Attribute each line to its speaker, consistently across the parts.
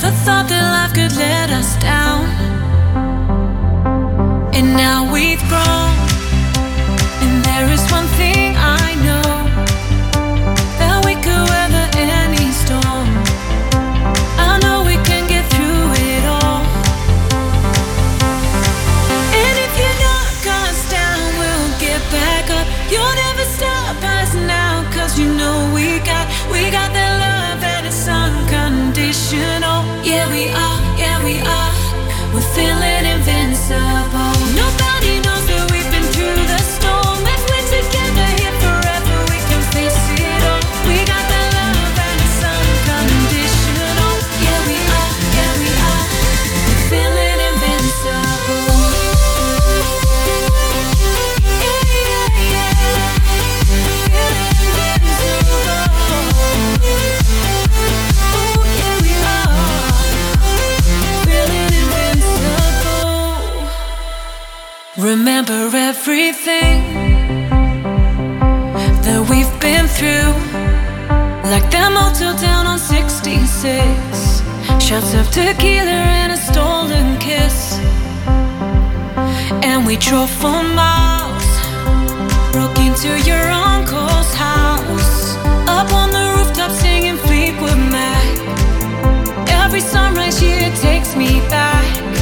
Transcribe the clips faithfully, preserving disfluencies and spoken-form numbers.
Speaker 1: Never thought that life could let us down. And now we've grown. And there is one thing I know, that we could weather any storm. I know we can get through it all. And if you knock us down, we'll get back up. You'll never stop us now, cause you know we got, we got that love and it's unconditional. Yeah we are, yeah we are, we're feeling invincible. Nobody knows that we've been through the storm. If we're together here forever, we can face it all. We got that love and it's unconditional. Yeah we are, yeah we are, we're feeling invincible. Remember everything that we've been through, like that motel down on sixty-six, shots of tequila and a stolen kiss. And we drove for miles, broke into your uncle's house, up on the rooftop singing Fleetwood Mac. Every sunrise here takes me back.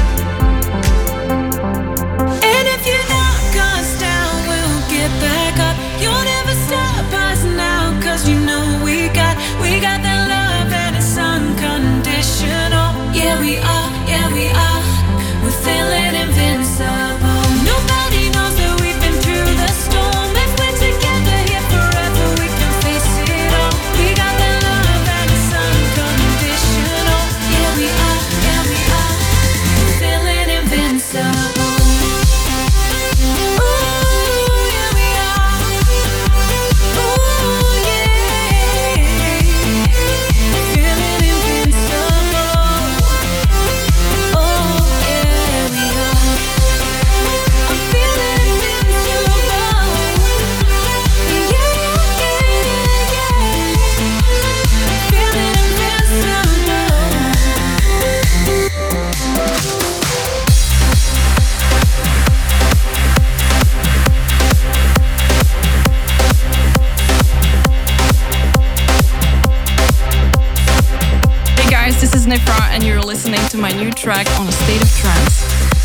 Speaker 1: Back up, you'll never stop us now, cause you know we got, we got that love and it's unconditional. Yeah we are, yeah we are, we're feeling invincible. Nobody knows that we've been through the storm. If we're together here forever, we can face it all. We got that love and it's unconditional. Yeah we are, yeah we are, we're feeling invincible.
Speaker 2: This is Nefra and you're listening to my new track on A State of Trance.